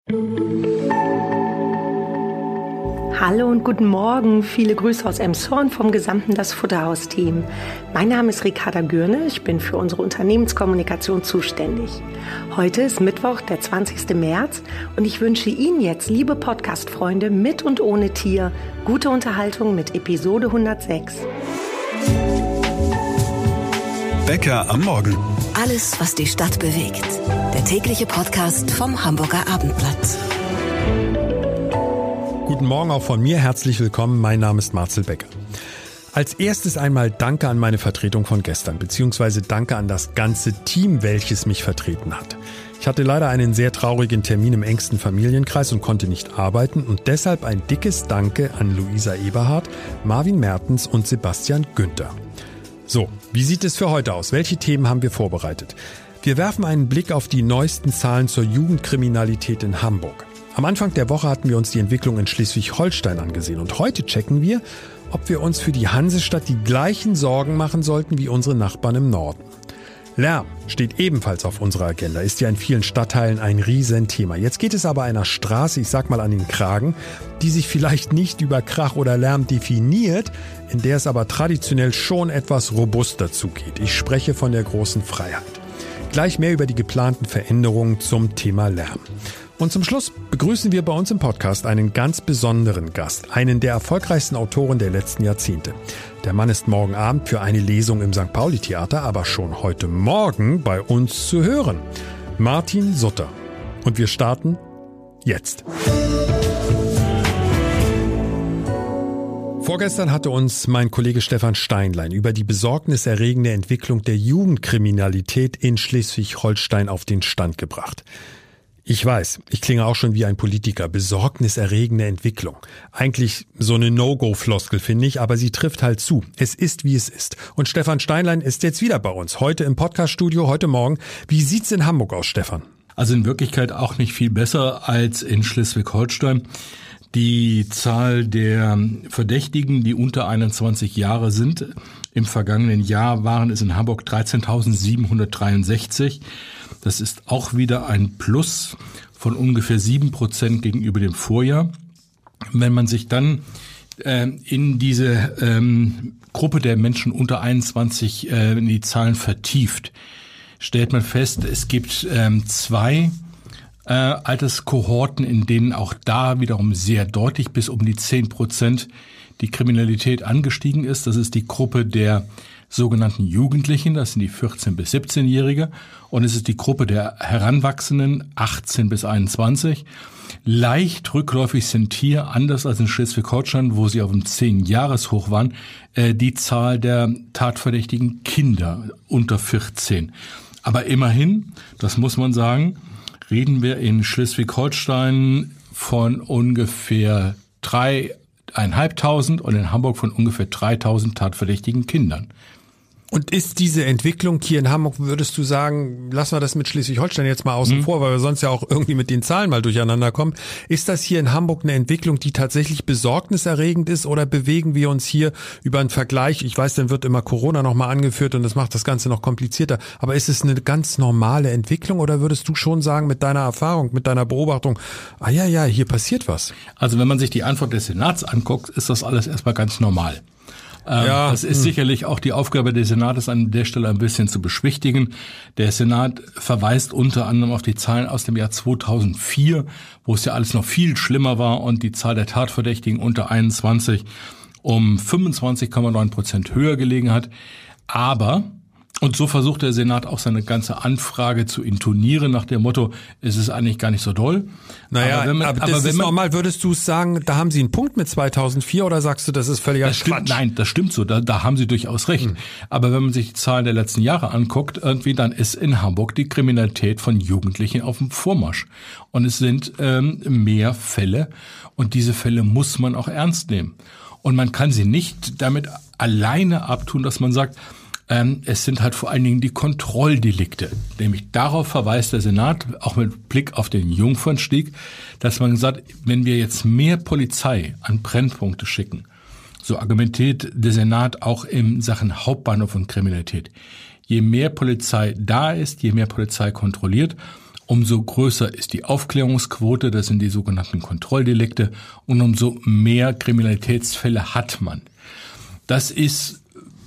Hallo und guten Morgen, viele Grüße aus Emshorn vom gesamten Das Futterhaus-Team. Mein Name ist Ricarda Gürne, ich bin für unsere Unternehmenskommunikation zuständig. Heute ist Mittwoch, der 20. März und ich wünsche Ihnen jetzt, liebe Podcast-Freunde mit und ohne Tier, gute Unterhaltung mit Episode 106. Bäcker am Morgen. Alles, was die Stadt bewegt. Der tägliche Podcast vom Hamburger Abendblatt. Guten Morgen auch von mir, herzlich willkommen, mein Name ist Marcel Becker. Als erstes einmal Danke an meine Vertretung von gestern, beziehungsweise Danke an das ganze Team, welches mich vertreten hat. Ich hatte leider einen sehr traurigen Termin im engsten Familienkreis und konnte nicht arbeiten und deshalb ein dickes Danke an Luisa Eberhardt, Marvin Mertens und Sebastian Günther. So, wie sieht es für heute aus? Welche Themen haben wir vorbereitet? Wir werfen einen Blick auf die neuesten Zahlen zur Jugendkriminalität in Hamburg. Am Anfang der Woche hatten wir uns die Entwicklung in Schleswig-Holstein angesehen und heute checken wir, ob wir uns für die Hansestadt die gleichen Sorgen machen sollten wie unsere Nachbarn im Norden. Lärm steht ebenfalls auf unserer Agenda, ist ja in vielen Stadtteilen ein Riesenthema. Jetzt geht es aber einer Straße, ich sag mal an den Kragen, die sich vielleicht nicht über Krach oder Lärm definiert, in der es aber traditionell schon etwas robuster zugeht. Ich spreche von der Großen Freiheit. Gleich mehr über die geplanten Veränderungen zum Thema Lärm. Und zum Schluss begrüßen wir bei uns im Podcast einen ganz besonderen Gast, einen der erfolgreichsten Autoren der letzten Jahrzehnte. Der Mann ist morgen Abend für eine Lesung im St. Pauli-Theater, aber schon heute Morgen bei uns zu hören. Martin Sutter. Und wir starten jetzt. Vorgestern hatte uns mein Kollege Stefan Steinlein über die besorgniserregende Entwicklung der Jugendkriminalität in Schleswig-Holstein auf den Stand gebracht. Ich weiß, ich klinge auch schon wie ein Politiker. Besorgniserregende Entwicklung. Eigentlich so eine No-Go-Floskel, finde ich, aber sie trifft halt zu. Es ist, wie es ist. Und Stefan Steinlein ist jetzt wieder bei uns. Heute im Podcast-Studio, heute Morgen. Wie sieht's in Hamburg aus, Stefan? Also in Wirklichkeit auch nicht viel besser als in Schleswig-Holstein. Die Zahl der Verdächtigen, die unter 21 Jahre sind, im vergangenen Jahr waren es in Hamburg 13.763. Das ist auch wieder ein Plus von ungefähr 7% gegenüber dem Vorjahr. Wenn man sich dann in diese Gruppe der Menschen unter 21 in die Zahlen vertieft, stellt man fest, es gibt zwei Alterskohorten, in denen auch da wiederum sehr deutlich bis um die 10% die Kriminalität angestiegen ist. Das ist die Gruppe der sogenannten Jugendlichen, das sind die 14- bis 17-Jährige, und es ist die Gruppe der Heranwachsenden 18 bis 21. Leicht rückläufig sind hier, anders als in Schleswig-Holstein, wo sie auf einem 10-Jahres-Hoch waren, die Zahl der tatverdächtigen Kinder unter 14. Aber immerhin, das muss man sagen, reden wir in Schleswig-Holstein von ungefähr 3.500 und in Hamburg von ungefähr 3.000 tatverdächtigen Kindern. Und ist diese Entwicklung hier in Hamburg, würdest du sagen, lassen wir das mit Schleswig-Holstein jetzt mal außen vor, weil wir sonst ja auch irgendwie mit den Zahlen mal durcheinander kommen. Ist das hier in Hamburg eine Entwicklung, die tatsächlich besorgniserregend ist, oder bewegen wir uns hier über einen Vergleich? Ich weiß, dann wird immer Corona nochmal angeführt und das macht das Ganze noch komplizierter. Aber ist es eine ganz normale Entwicklung, oder würdest du schon sagen, mit deiner Erfahrung, mit deiner Beobachtung, ja, hier passiert was? Also wenn man sich die Antwort des Senats anguckt, ist das alles erstmal ganz normal. Das ist sicherlich auch die Aufgabe des Senates, an der Stelle ein bisschen zu beschwichtigen. Der Senat verweist unter anderem auf die Zahlen aus dem Jahr 2004, wo es ja alles noch viel schlimmer war und die Zahl der Tatverdächtigen unter 21 um 25,9% höher gelegen hat. Aber, und so versucht der Senat auch seine ganze Anfrage zu intonieren nach dem Motto, es ist eigentlich gar nicht so doll. Naja, aber das ist normal. Würdest du sagen, da haben sie einen Punkt mit 2004, oder sagst du, das ist völliger Quatsch? Nein, das stimmt so, da haben sie durchaus recht. Aber wenn man sich die Zahlen der letzten Jahre anguckt, irgendwie, dann ist in Hamburg die Kriminalität von Jugendlichen auf dem Vormarsch. Und es sind mehr Fälle, und diese Fälle muss man auch ernst nehmen. Und man kann sie nicht damit alleine abtun, dass man sagt, es sind halt vor allen Dingen die Kontrolldelikte. Nämlich darauf verweist der Senat, auch mit Blick auf den Jungfernstieg, dass man sagt, wenn wir jetzt mehr Polizei an Brennpunkte schicken, so argumentiert der Senat auch in Sachen Hauptbahnhof und Kriminalität. Je mehr Polizei da ist, je mehr Polizei kontrolliert, umso größer ist die Aufklärungsquote, das sind die sogenannten Kontrolldelikte, und umso mehr Kriminalitätsfälle hat man. Das ist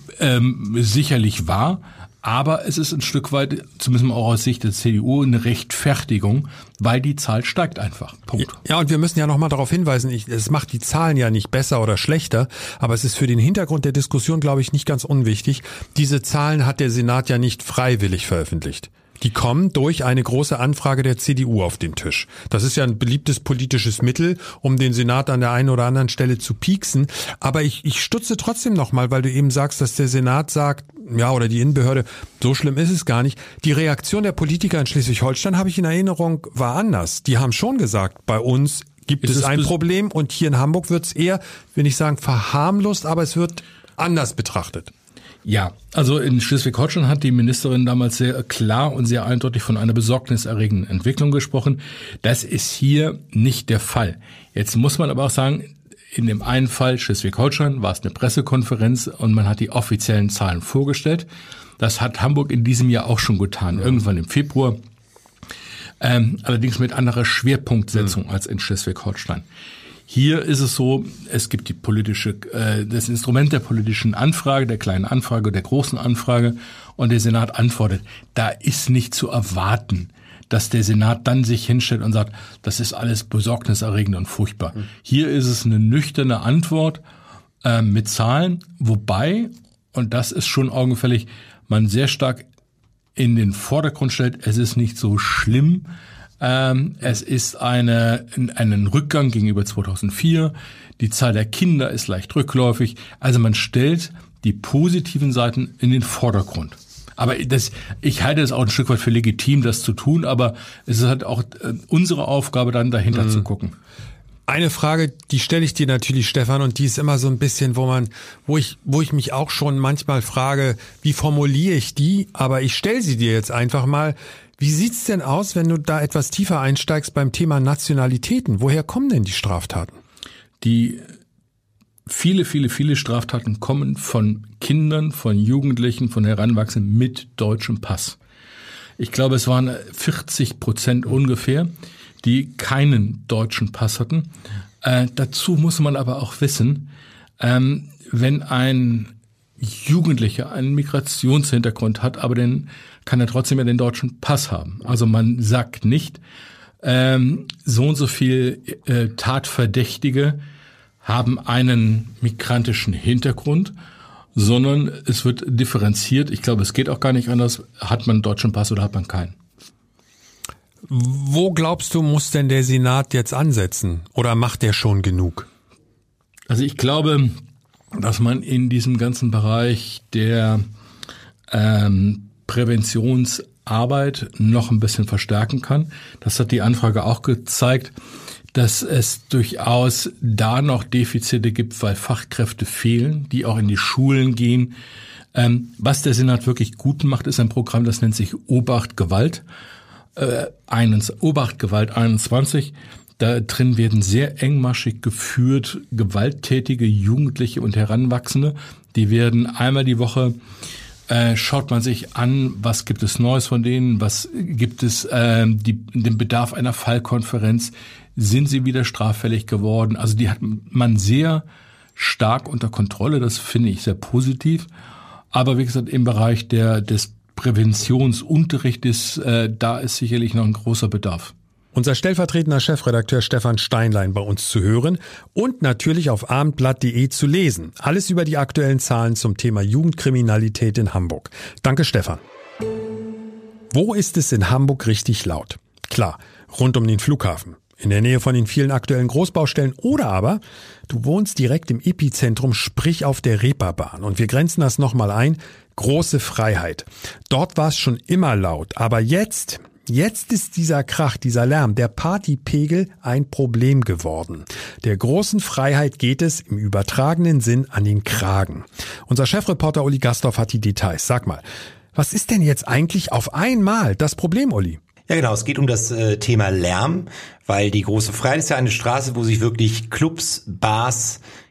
sicherlich wahr, aber es ist ein Stück weit, zumindest auch aus Sicht der CDU, eine Rechtfertigung, weil die Zahl steigt einfach. Punkt. Ja, und wir müssen ja nochmal darauf hinweisen, es macht die Zahlen ja nicht besser oder schlechter, aber es ist für den Hintergrund der Diskussion, glaube ich, nicht ganz unwichtig. Diese Zahlen hat der Senat ja nicht freiwillig veröffentlicht. Die kommen durch eine große Anfrage der CDU auf den Tisch. Das ist ja ein beliebtes politisches Mittel, um den Senat an der einen oder anderen Stelle zu pieksen. Aber ich stutze trotzdem nochmal, weil du eben sagst, dass der Senat sagt, ja, oder die Innenbehörde, so schlimm ist es gar nicht. Die Reaktion der Politiker in Schleswig-Holstein, habe ich in Erinnerung, war anders. Die haben schon gesagt, bei uns gibt es ein Problem und hier in Hamburg wird es eher, will nicht sagen verharmlost, aber es wird anders betrachtet. Ja, also in Schleswig-Holstein hat die Ministerin damals sehr klar und sehr eindeutig von einer besorgniserregenden Entwicklung gesprochen. Das ist hier nicht der Fall. Jetzt muss man aber auch sagen, in dem einen Fall Schleswig-Holstein war es eine Pressekonferenz und man hat die offiziellen Zahlen vorgestellt. Das hat Hamburg in diesem Jahr auch schon getan, irgendwann im Februar. Allerdings mit anderer Schwerpunktsetzung als in Schleswig-Holstein. Hier ist es so, es gibt das Instrument der politischen Anfrage, der kleinen Anfrage, der großen Anfrage, und der Senat antwortet. Da ist nicht zu erwarten, dass der Senat dann sich hinstellt und sagt, das ist alles besorgniserregend und furchtbar. Hier ist es eine nüchterne Antwort mit Zahlen, wobei, und das ist schon augenfällig, man sehr stark in den Vordergrund stellt, es ist nicht so schlimm. Es ist einen Rückgang gegenüber 2004. Die Zahl der Kinder ist leicht rückläufig. Also man stellt die positiven Seiten in den Vordergrund. Aber ich halte es auch ein Stück weit für legitim, das zu tun, aber es ist halt auch unsere Aufgabe, dann dahinter zu gucken. Eine Frage, die stelle ich dir natürlich, Stefan, und die ist immer so ein bisschen, wo ich mich auch schon manchmal frage, wie formuliere ich die? Aber ich stelle sie dir jetzt einfach mal. Wie sieht's denn aus, wenn du da etwas tiefer einsteigst beim Thema Nationalitäten? Woher kommen denn die Straftaten? Die viele Straftaten kommen von Kindern, von Jugendlichen, von Heranwachsenden mit deutschem Pass. Ich glaube, es waren 40% ungefähr, die keinen deutschen Pass hatten. Dazu muss man aber auch wissen, wenn ein Jugendlicher einen Migrationshintergrund hat, aber dann kann er trotzdem ja den deutschen Pass haben. Also man sagt nicht, so und so viel Tatverdächtige haben einen migrantischen Hintergrund, sondern es wird differenziert. Ich glaube, es geht auch gar nicht anders. Hat man einen deutschen Pass oder hat man keinen? Wo glaubst du, muss denn der Senat jetzt ansetzen? Oder macht der schon genug? Also ich glaube, dass man in diesem ganzen Bereich der Präventionsarbeit noch ein bisschen verstärken kann. Das hat die Anfrage auch gezeigt, dass es durchaus da noch Defizite gibt, weil Fachkräfte fehlen, die auch in die Schulen gehen. Was der Senat wirklich gut macht, ist ein Programm, das nennt sich Obacht Gewalt. Obacht Gewalt 21. Da drin werden sehr engmaschig geführt gewalttätige Jugendliche und Heranwachsende. Die werden einmal die Woche, schaut man sich an, was gibt es Neues von denen, was gibt es den Bedarf einer Fallkonferenz, sind sie wieder straffällig geworden. Also die hat man sehr stark unter Kontrolle, das finde ich sehr positiv. Aber wie gesagt, im Bereich des Präventionsunterrichtes, da ist sicherlich noch ein großer Bedarf. Unser stellvertretender Chefredakteur Stefan Steinlein bei uns zu hören und natürlich auf abendblatt.de zu lesen. Alles über die aktuellen Zahlen zum Thema Jugendkriminalität in Hamburg. Danke, Stefan. Wo ist es in Hamburg richtig laut? Klar, rund um den Flughafen, in der Nähe von den vielen aktuellen Großbaustellen oder aber du wohnst direkt im Epizentrum, sprich auf der Reeperbahn. Und wir grenzen das nochmal ein, große Freiheit. Dort war es schon immer laut, aber Jetzt ist dieser Krach, dieser Lärm, der Partypegel ein Problem geworden. Der großen Freiheit geht es im übertragenen Sinn an den Kragen. Unser Chefreporter Uli Gastorf hat die Details. Sag mal, was ist denn jetzt eigentlich auf einmal das Problem, Uli? Ja genau, es geht um das Thema Lärm, weil die Große Freiheit ist ja eine Straße, wo sich wirklich Clubs, Bars,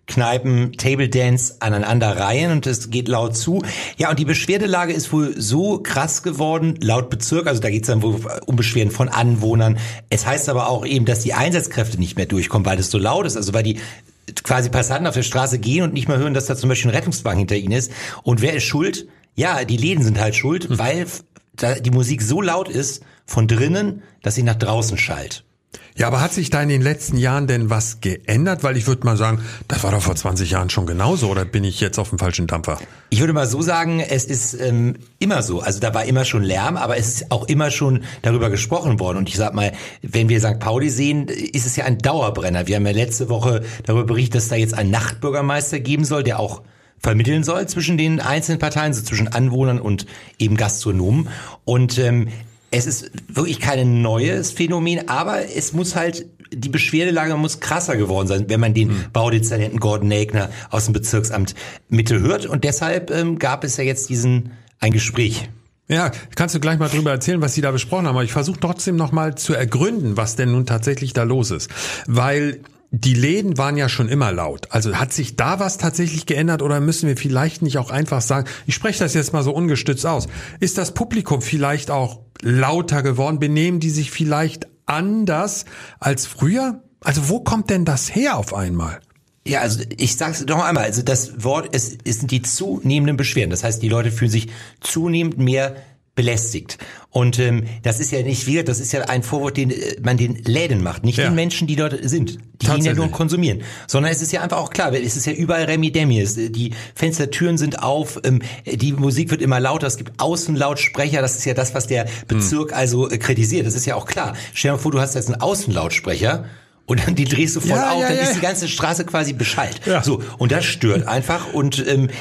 Kneipen Table Dance aneinanderreihen und es geht laut zu. Ja, und die Beschwerdelage ist wohl so krass geworden, laut Bezirk, also da geht es dann wohl um Beschwerden von Anwohnern. Es heißt aber auch eben, dass die Einsatzkräfte nicht mehr durchkommen, weil das so laut ist, also weil die quasi Passanten auf der Straße gehen und nicht mehr hören, dass da zum Beispiel ein Rettungswagen hinter ihnen ist. Und wer ist schuld? Ja, die Läden sind halt schuld, weil da die Musik so laut ist von drinnen, dass sie nach draußen schallt. Ja, aber hat sich da in den letzten Jahren denn was geändert? Weil ich würde mal sagen, das war doch vor 20 Jahren schon genauso, oder bin ich jetzt auf dem falschen Dampfer? Ich würde mal so sagen, es ist immer so. Also da war immer schon Lärm, aber es ist auch immer schon darüber gesprochen worden. Und ich sag mal, wenn wir St. Pauli sehen, ist es ja ein Dauerbrenner. Wir haben ja letzte Woche darüber berichtet, dass da jetzt einen Nachtbürgermeister geben soll, der auch vermitteln soll zwischen den einzelnen Parteien, so zwischen Anwohnern und eben Gastronomen. Und es ist wirklich kein neues Phänomen, aber es muss halt, die Beschwerdelage muss krasser geworden sein, wenn man den Baudezernenten Gordon Nägner aus dem Bezirksamt Mitte hört. Und deshalb gab es ja jetzt ein Gespräch. Ja, kannst du gleich mal drüber erzählen, was Sie da besprochen haben. Aber ich versuche trotzdem noch mal zu ergründen, was denn nun tatsächlich da los ist. Weil die Läden waren ja schon immer laut. Also hat sich da was tatsächlich geändert oder müssen wir vielleicht nicht auch einfach sagen, ich spreche das jetzt mal so ungestützt aus, ist das Publikum vielleicht auch lauter geworden? Benehmen die sich vielleicht anders als früher? Also wo kommt denn das her auf einmal? Ja, also ich sag's noch einmal, also das Wort, es sind die zunehmenden Beschwerden. Das heißt, die Leute fühlen sich zunehmend mehr belästigt. Und das ist ja nicht wieder, das ist ja ein Vorwurf, den man den Läden macht, nicht den Menschen, die dort sind, die gehen ja nur konsumieren, sondern es ist ja einfach auch klar, es ist ja überall Remi-Demi, die Fenstertüren sind auf, die Musik wird immer lauter, es gibt Außenlautsprecher, das ist ja das, was der Bezirk also kritisiert, das ist ja auch klar. Stell dir mal vor, du hast jetzt einen Außenlautsprecher, und dann die drehst du voll auf, dann ist die ganze Straße quasi beschallt. Ja. So, und das stört einfach. Und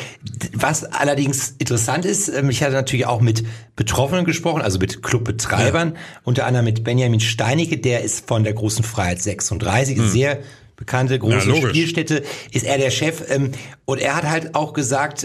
was allerdings interessant ist, ich hatte natürlich auch mit Betroffenen gesprochen, also mit Clubbetreibern, unter anderem mit Benjamin Steinecke, der ist von der Großen Freiheit 36, sehr bekannte große Spielstätte, ist er der Chef. Und er hat halt auch gesagt,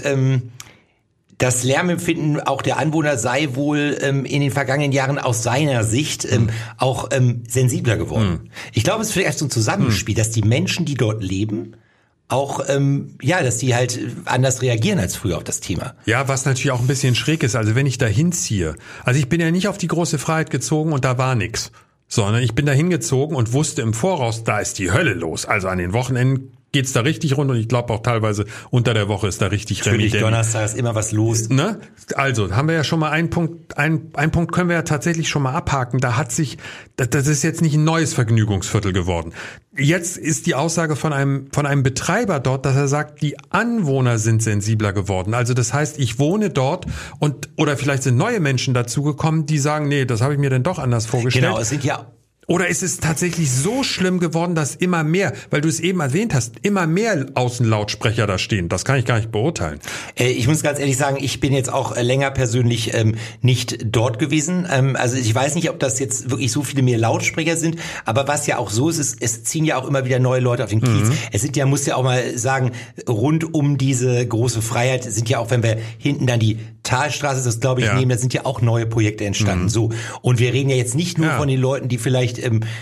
das Lärmempfinden auch der Anwohner sei wohl in den vergangenen Jahren aus seiner Sicht auch sensibler geworden. Ich glaube, es ist vielleicht so ein Zusammenspiel, dass die Menschen, die dort leben, auch, dass die halt anders reagieren als früher auf das Thema. Ja, was natürlich auch ein bisschen schräg ist, also wenn ich da hinziehe, also ich bin ja nicht auf die Große Freiheit gezogen und da war nix, sondern ich bin da hingezogen und wusste im Voraus, da ist die Hölle los. Also an den Wochenenden geht's da richtig rund und ich glaube auch teilweise unter der Woche ist da richtig Natürlich, Donnerstag ist immer was los. Ne? Also, haben wir ja schon mal einen Punkt können wir ja tatsächlich schon mal abhaken. Da hat sich, das ist jetzt nicht ein neues Vergnügungsviertel geworden. Jetzt ist die Aussage von einem Betreiber dort, dass er sagt, die Anwohner sind sensibler geworden. Also das heißt, ich wohne dort oder vielleicht sind neue Menschen dazugekommen, die sagen, nee, das habe ich mir denn doch anders vorgestellt. Genau, es sind ja Oder ist es tatsächlich so schlimm geworden, dass immer mehr, weil du es eben erwähnt hast, immer mehr Außenlautsprecher da stehen? Das kann ich gar nicht beurteilen. Ich muss ganz ehrlich sagen, ich bin jetzt auch länger persönlich nicht dort gewesen. Also ich weiß nicht, ob das jetzt wirklich so viele mehr Lautsprecher sind. Aber was ja auch so ist, es ziehen ja auch immer wieder neue Leute auf den Kiez. Es sind ja, muss ja auch mal sagen, rund um diese große Freiheit sind ja auch, wenn wir hinten dann die Talstraße, das glaube ich, nehmen, da sind ja auch neue Projekte entstanden. So. Und wir reden ja jetzt nicht nur von den Leuten, die vielleicht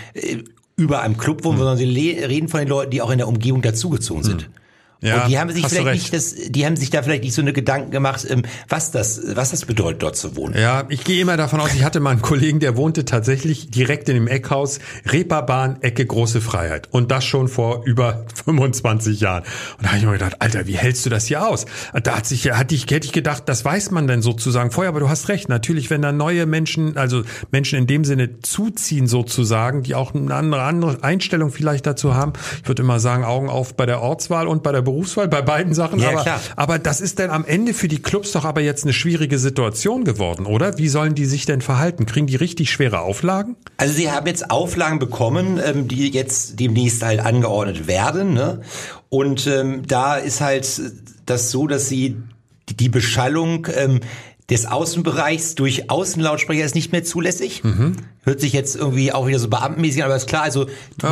über einem Club wohnen, sondern sie reden von den Leuten, die auch in der Umgebung dazugezogen sind. Ja, und die haben sich vielleicht nicht die haben sich da vielleicht nicht so eine Gedanken gemacht, was das bedeutet, dort zu wohnen. Ja, ich gehe immer davon aus, ich hatte mal einen Kollegen, der wohnte tatsächlich direkt in dem Eckhaus, Reeperbahn, Ecke Große Freiheit. Und das schon vor über 25 Jahren. Und da habe ich mir gedacht, Alter, wie hältst du das hier aus? Da hätte ich gedacht, das weiß man denn sozusagen vorher, aber du hast recht. Natürlich, wenn da neue Menschen, also Menschen in dem Sinne zuziehen sozusagen, die auch eine andere Einstellung vielleicht dazu haben. Ich würde immer sagen, Augen auf bei der Ortswahl und bei der Berufswahl, bei beiden Sachen. Ja, aber das ist dann am Ende für die Clubs doch aber jetzt eine schwierige Situation geworden, oder? Wie sollen die sich denn verhalten? Kriegen die richtig schwere Auflagen? Also sie haben jetzt Auflagen bekommen, die jetzt demnächst halt angeordnet werden, ne? Und da ist halt das so, dass sie die Beschallung des Außenbereichs durch Außenlautsprecher ist nicht mehr zulässig. Hört sich jetzt irgendwie auch wieder so beamtenmäßig an, aber ist klar, also du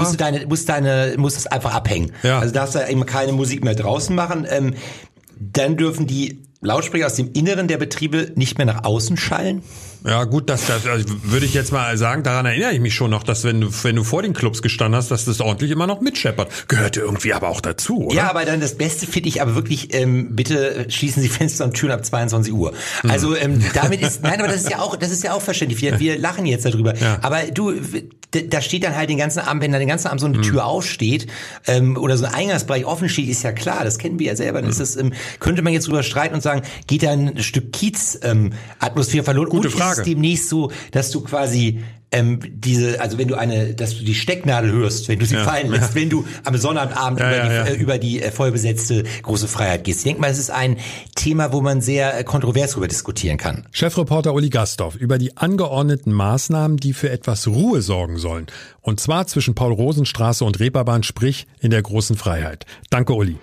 musst es einfach abhängen. Ja. Also darfst du eben keine Musik mehr draußen machen. Dann dürfen die Lautsprecher aus dem Inneren der Betriebe nicht mehr nach außen schallen. Ja gut, das also würde ich jetzt mal sagen, daran erinnere ich mich schon noch, dass wenn du vor den Clubs gestanden hast, dass das ordentlich immer noch mitscheppert. Gehörte irgendwie aber auch dazu, oder? Ja, aber dann das Beste finde ich aber wirklich, bitte schließen Sie Fenster und Türen ab 22 Uhr. Also damit ist, nein, aber das ist ja auch verständlich. Wir lachen jetzt darüber. Ja. Aber du, da steht dann halt den ganzen Abend, wenn da den ganzen Abend so eine Tür aufsteht oder so ein Eingangsbereich offen steht, ist ja klar, das kennen wir ja selber. Dann ist das, könnte man jetzt drüber streiten und sagen, geht da ein Stück Kiez-Atmosphäre verloren? Gute Frage. Ist es demnächst so, dass du quasi also wenn du dass du die Stecknadel hörst, wenn du sie fallen lässt, wenn du am Sonnabendabend über die vollbesetzte große Freiheit gehst. Ich denke mal, es ist ein Thema, wo man sehr kontrovers darüber diskutieren kann. Chefreporter Uli Gastorf über die angeordneten Maßnahmen, die für etwas Ruhe sorgen sollen. Und zwar zwischen Paul-Rosen-Straße und Reeperbahn, sprich in der großen Freiheit. Danke, Uli.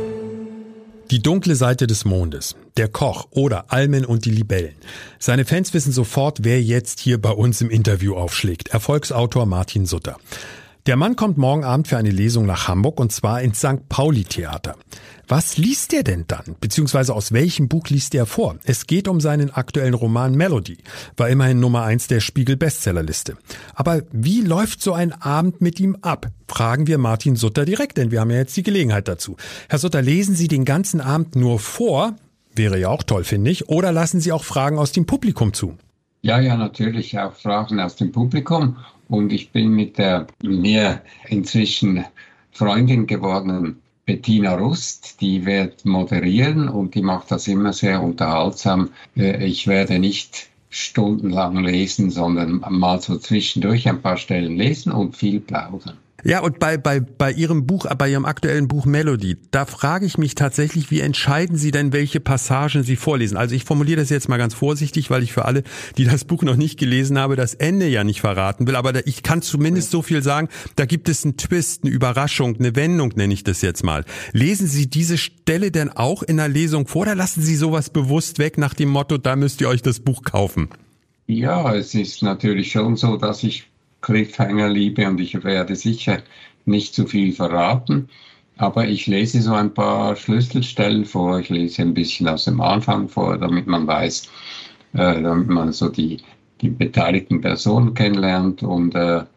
Die dunkle Seite des Mondes, der Koch oder Almen und die Libellen. Seine Fans wissen sofort, wer jetzt hier bei uns im Interview aufschlägt. Erfolgsautor Martin Sutter. Der Mann kommt morgen Abend für eine Lesung nach Hamburg und zwar ins St. Pauli-Theater. Was liest er denn dann? Beziehungsweise aus welchem Buch liest er vor? Es geht um seinen aktuellen Roman Melody. War immerhin Nummer 1 der Spiegel-Bestsellerliste. Aber wie läuft so ein Abend mit ihm ab? Fragen wir Martin Sutter direkt, denn wir haben ja jetzt die Gelegenheit dazu. Herr Sutter, lesen Sie den ganzen Abend nur vor? Wäre ja auch toll, finde ich. Oder lassen Sie auch Fragen aus dem Publikum zu? Ja, natürlich auch Fragen aus dem Publikum. Und ich bin mit der mir inzwischen Freundin gewordenen Bettina Rust, die wird moderieren und die macht das immer sehr unterhaltsam. Ich werde nicht stundenlang lesen, sondern mal so zwischendurch ein paar Stellen lesen und viel plaudern. Ja, und bei Ihrem Buch, bei Ihrem aktuellen Buch Melody, da frage ich mich tatsächlich, wie entscheiden Sie denn, welche Passagen Sie vorlesen? Also ich formuliere das jetzt mal ganz vorsichtig, weil ich für alle, die das Buch noch nicht gelesen haben, das Ende ja nicht verraten will. Aber ich kann zumindest so viel sagen, da gibt es einen Twist, eine Überraschung, eine Wendung, nenne ich das jetzt mal. Lesen Sie diese Stelle denn auch in der Lesung vor oder lassen Sie sowas bewusst weg nach dem Motto, da müsst ihr euch das Buch kaufen? Ja, es ist natürlich schon so, dass ich Cliffhanger liebe und ich werde sicher nicht zu viel verraten, aber ich lese so ein paar Schlüsselstellen vor, ich lese ein bisschen aus dem Anfang vor, damit man weiß, damit man so die beteiligten Personen kennenlernt und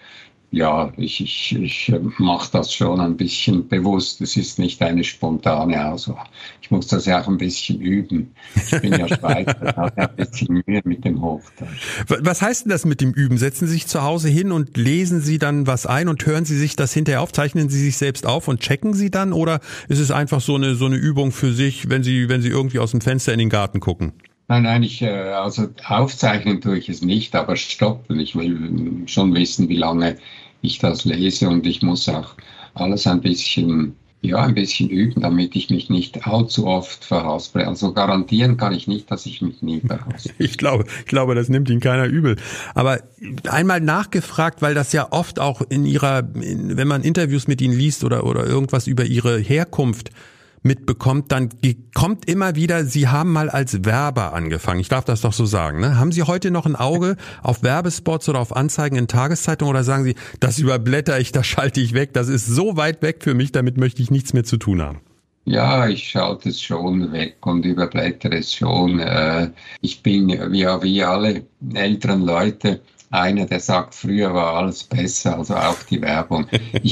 ich mache das schon ein bisschen bewusst. Es ist nicht eine spontane Auswahl. Ich muss das ja auch ein bisschen üben. Ich bin ja Schweizer, habe ein bisschen Mühe mit dem Hochdeutsch. Was heißt denn das mit dem Üben? Setzen Sie sich zu Hause hin und lesen Sie dann was ein und hören Sie sich das hinterher auf? Zeichnen Sie sich selbst auf und checken Sie dann? Oder ist es einfach so eine Übung für sich, wenn Sie irgendwie aus dem Fenster in den Garten gucken? Nein, also aufzeichnen tue ich es nicht, aber stoppen. Ich will schon wissen, wie lange ich das lese und ich muss auch alles ein bisschen üben, damit ich mich nicht allzu oft verhaspel. Also garantieren kann ich nicht, dass ich mich nie verhaspel. Ich glaube, das nimmt Ihnen keiner übel. Aber einmal nachgefragt, weil das ja oft auch wenn man Interviews mit Ihnen liest oder irgendwas über Ihre Herkunft mitbekommt, dann kommt immer wieder, Sie haben mal als Werber angefangen. Ich darf das doch so sagen, ne? Haben Sie heute noch ein Auge auf Werbespots oder auf Anzeigen in Tageszeitungen oder sagen Sie, das überblätter ich, das schalte ich weg, das ist so weit weg für mich, damit möchte ich nichts mehr zu tun haben? Ja, ich schalte es schon weg und überblättere es schon. Ich bin wie alle älteren Leute einer, der sagt, früher war alles besser, also auch die Werbung.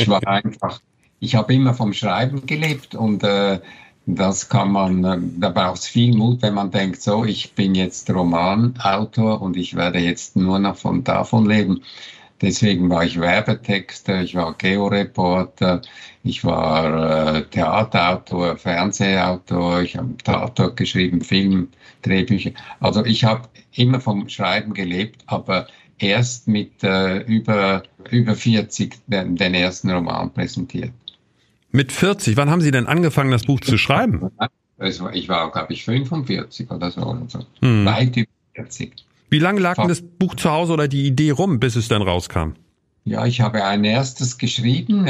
Ich habe immer vom Schreiben gelebt und das kann man, da braucht es viel Mut, wenn man denkt, so, ich bin jetzt Romanautor und ich werde jetzt nur noch davon leben. Deswegen war ich Werbetexter, ich war Georeporter, ich war Theaterautor, Fernsehautor, ich habe Tatort geschrieben, Film, Drehbücher. Also ich habe immer vom Schreiben gelebt, aber erst mit über 40 den ersten Roman präsentiert. Mit 40? Wann haben Sie denn angefangen, das Buch zu schreiben? Ich war, glaube ich, 45 oder so. Weit über 40. Wie lange lag denn das Buch zu Hause oder die Idee rum, bis es dann rauskam? Ja, ich habe ein erstes geschrieben.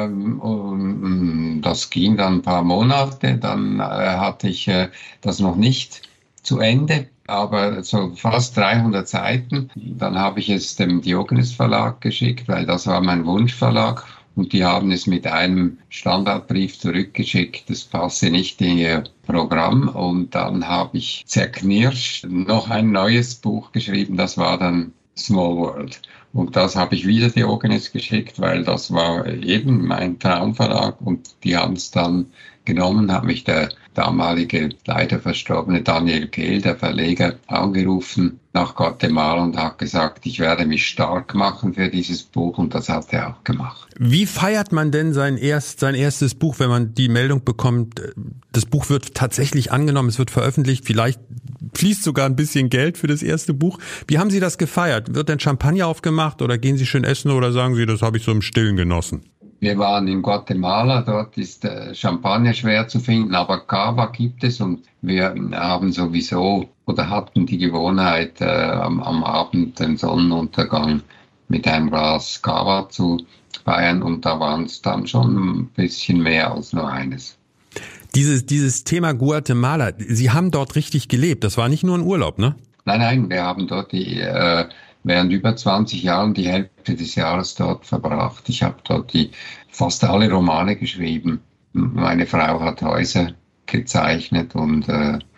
Das ging dann ein paar Monate. Dann hatte ich das noch nicht zu Ende, aber so fast 300 Seiten. Dann habe ich es dem Diogenes Verlag geschickt, weil das war mein Wunschverlag. und die haben es mit einem Standardbrief zurückgeschickt, das passe nicht in ihr Programm. Und dann habe ich zerknirscht noch ein neues Buch geschrieben, das war dann Small World. Und das habe ich wieder Diogenes geschickt, weil das war eben mein Traumverlag und die haben es dann genommen, hat mich der damalige, leider verstorbene Daniel Kehl, der Verleger, angerufen nach Guatemala und hat gesagt, ich werde mich stark machen für dieses Buch und das hat er auch gemacht. Wie feiert man denn sein erstes Buch, wenn man die Meldung bekommt, das Buch wird tatsächlich angenommen, es wird veröffentlicht, vielleicht fließt sogar ein bisschen Geld für das erste Buch. Wie haben Sie das gefeiert? Wird denn Champagner aufgemacht oder gehen Sie schön essen oder sagen Sie, das habe ich so im Stillen genossen? Wir waren in Guatemala, dort ist Champagner schwer zu finden, aber Cava gibt es und wir haben sowieso oder hatten die Gewohnheit, am Abend den Sonnenuntergang mit einem Glas Cava zu feiern und da waren es dann schon ein bisschen mehr als nur eines. Dieses Thema Guatemala, Sie haben dort richtig gelebt, das war nicht nur ein Urlaub, ne? Nein, wir haben dort während über 20 Jahren die Hälfte des Jahres dort verbracht. Ich habe dort fast alle Romane geschrieben. Meine Frau hat Häuser gezeichnet und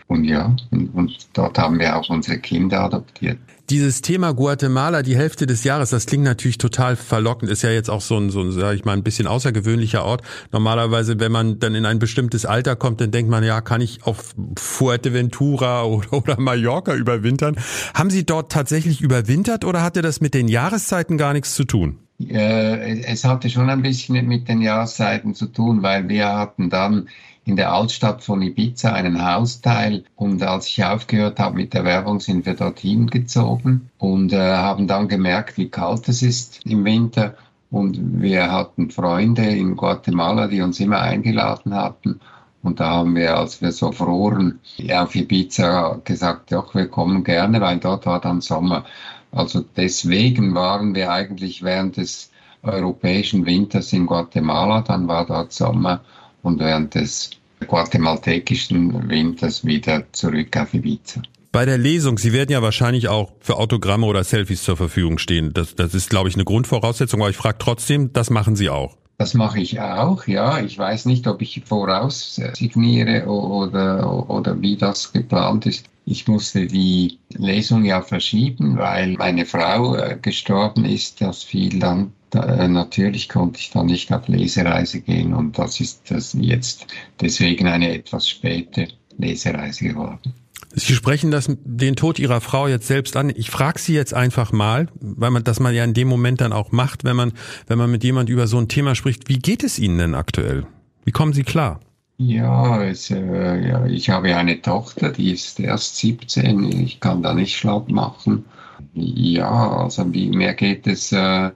dort haben wir auch unsere Kinder adoptiert. Dieses Thema Guatemala, die Hälfte des Jahres, das klingt natürlich total verlockend, ist ja jetzt auch so ein, sag ich mal, ein bisschen außergewöhnlicher Ort. Normalerweise, wenn man dann in ein bestimmtes Alter kommt, dann denkt man, ja, kann ich auf Fuerteventura oder Mallorca überwintern? Haben Sie dort tatsächlich überwintert oder hatte das mit den Jahreszeiten gar nichts zu tun? Es hatte schon ein bisschen mit den Jahreszeiten zu tun, weil wir hatten dann in der Altstadt von Ibiza einen Hausteil und als ich aufgehört habe mit der Werbung, sind wir dorthin gezogen und haben dann gemerkt, wie kalt es ist im Winter und wir hatten Freunde in Guatemala, die uns immer eingeladen hatten und da haben wir, als wir so froren, auf Ibiza gesagt, ja, wir kommen gerne, weil dort war dann Sommer. Also deswegen waren wir eigentlich während des europäischen Winters in Guatemala, dann war dort Sommer und während des guatemaltekischen Winters wieder zurück auf Ibiza. Bei der Lesung, Sie werden ja wahrscheinlich auch für Autogramme oder Selfies zur Verfügung stehen. Das ist, glaube ich, eine Grundvoraussetzung, aber ich frage trotzdem, das machen Sie auch? Das mache ich auch, ja. Ich weiß nicht, ob ich voraus signiere oder wie das geplant ist. Ich musste die Lesung ja verschieben, weil meine Frau gestorben ist. Das fiel dann. Natürlich konnte ich dann nicht auf Lesereise gehen und das ist jetzt deswegen eine etwas späte Lesereise geworden. Sie sprechen den Tod Ihrer Frau jetzt selbst an. Ich frage Sie jetzt einfach mal, weil das man ja in dem Moment dann auch macht, wenn man mit jemand über so ein Thema spricht. Wie geht es Ihnen denn aktuell? Wie kommen Sie klar? Ja, ich habe eine Tochter, die ist erst 17. Ich kann da nicht schlapp machen. Ja, also mir geht es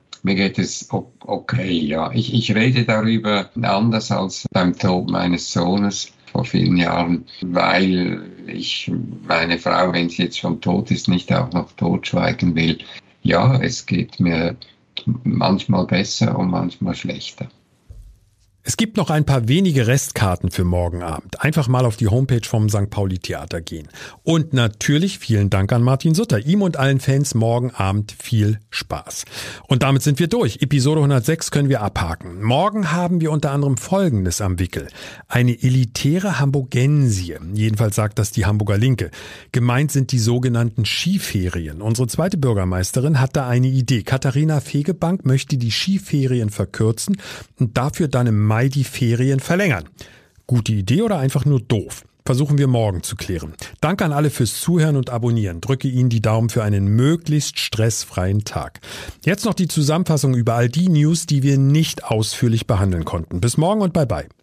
okay, ja. Ich rede darüber anders als beim Tod meines Sohnes vor vielen Jahren, weil ich meine Frau, wenn sie jetzt schon tot ist, nicht auch noch totschweigen will. Ja, es geht mir manchmal besser und manchmal schlechter. Es gibt noch ein paar wenige Restkarten für morgen Abend. Einfach mal auf die Homepage vom St. Pauli Theater gehen. Und natürlich vielen Dank an Martin Sutter. Ihm und allen Fans morgen Abend viel Spaß. Und damit sind wir durch. Episode 106 können wir abhaken. Morgen haben wir unter anderem Folgendes am Wickel. Eine elitäre Hamburgensie. Jedenfalls sagt das die Hamburger Linke. Gemeint sind die sogenannten Skiferien. Unsere zweite Bürgermeisterin hat da eine Idee. Katharina Fegebank möchte die Skiferien verkürzen und dafür dann im Mai die Ferien verlängern. Gute Idee oder einfach nur doof? Versuchen wir morgen zu klären. Danke an alle fürs Zuhören und Abonnieren. Drücke Ihnen die Daumen für einen möglichst stressfreien Tag. Jetzt noch die Zusammenfassung über all die News, die wir nicht ausführlich behandeln konnten. Bis morgen und bye bye.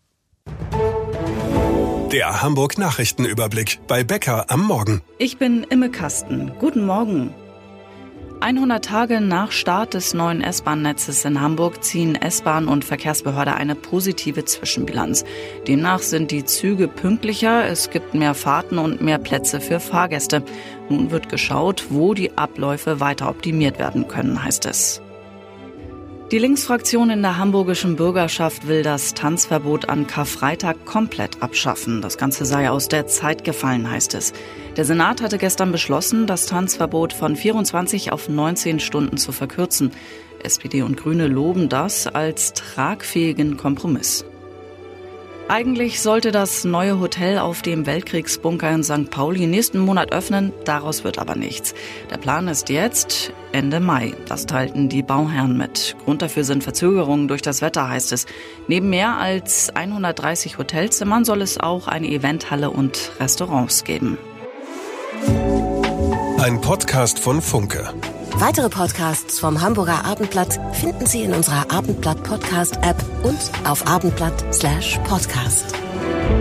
Der Hamburg Nachrichtenüberblick bei Bäcker am Morgen. Ich bin Imme Kasten. Guten Morgen. 100 Tage nach Start des neuen S-Bahn-Netzes in Hamburg ziehen S-Bahn und Verkehrsbehörde eine positive Zwischenbilanz. Demnach sind die Züge pünktlicher, es gibt mehr Fahrten und mehr Plätze für Fahrgäste. Nun wird geschaut, wo die Abläufe weiter optimiert werden können, heißt es. Die Linksfraktion in der hamburgischen Bürgerschaft will das Tanzverbot an Karfreitag komplett abschaffen. Das Ganze sei aus der Zeit gefallen, heißt es. Der Senat hatte gestern beschlossen, das Tanzverbot von 24 auf 19 Stunden zu verkürzen. SPD und Grüne loben das als tragfähigen Kompromiss. Eigentlich sollte das neue Hotel auf dem Weltkriegsbunker in St. Pauli nächsten Monat öffnen, daraus wird aber nichts. Der Plan ist jetzt Ende Mai, das teilten die Bauherren mit. Grund dafür sind Verzögerungen durch das Wetter, heißt es. Neben mehr als 130 Hotelzimmern soll es auch eine Eventhalle und Restaurants geben. Ein Podcast von Funke. Weitere Podcasts vom Hamburger Abendblatt finden Sie in unserer Abendblatt Podcast App und auf abendblatt.com/podcast.